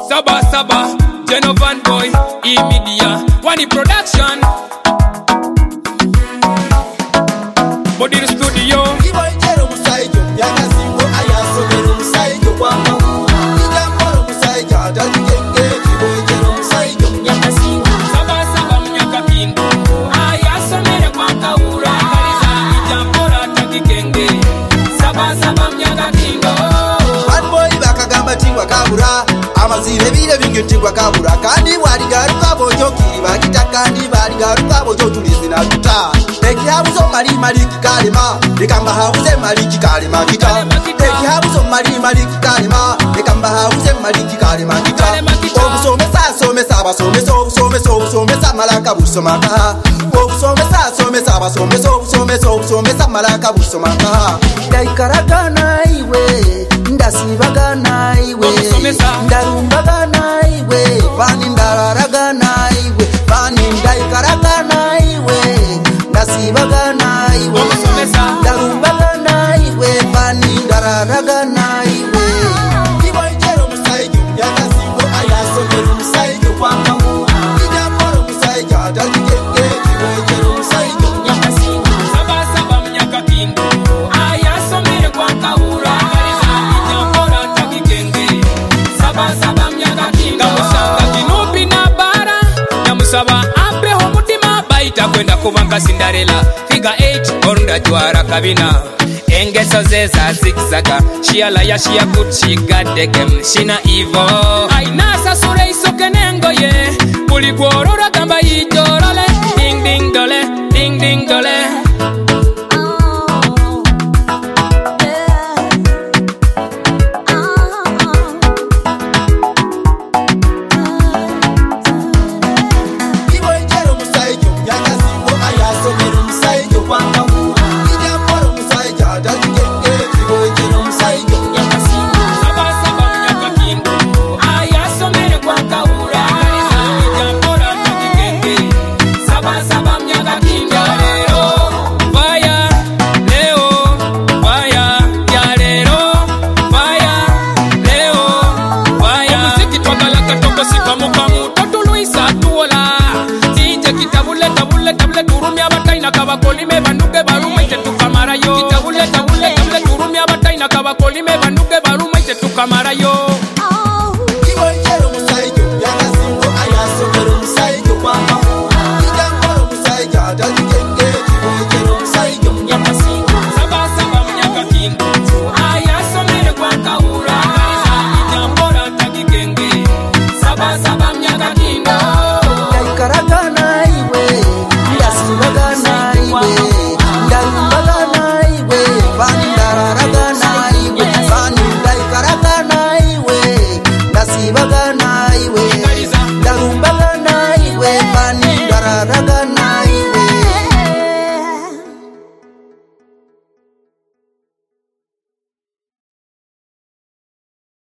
Saba Saba, Genovan Boy, E-Media, Wani Production. Body the studio. Amazire bire bingetirwa kabura kandi wali garuka bojo kiba kitakandi bali garuka bojo tulizina tuta ekihabuzo mali maliki kalema ekamba habuze maliki kalema kita ekihabuzo mali maliki kalema ekamba habuze maliki kalema kita obusomesa abasomesa malaka busomaka obusomesa abasomesa malaka busomaka daikaragana iwe ndasibaga naiwe ndarumbaga naiwe vani ndararaga naiwe vani ndaikaraga naiwe ndasibaga naiwe ndarumbaga naiwe vani ndararaga naiwe iboijero musaijo yakazigo ayasomero musaijo kwangamu ijaporo musaijo adalike iboijero musaijo yakazigo Saba Saba mnyaka kindu ayasomero kwangaura Saba apeho mutima baita kwenda kubanga Cinderella Figure 8 orunda jwara kabina Engeso zeza zigzaga Shiala ya shia good she got the game Shina evil Ainasa sure isoke nengo ye Puli kuorora gamba ijorole Ding ding dole, ding ding dole Kamara yo iboijero musaijo yakazigo ayasomero musaijo kwangamu ijaporo musaijo adalike iboijero musaijo yakazigo Saba Saba mnyaka kindu ayasomero kwangaura ijaporo takikenge Saba Saba mnyaka kindu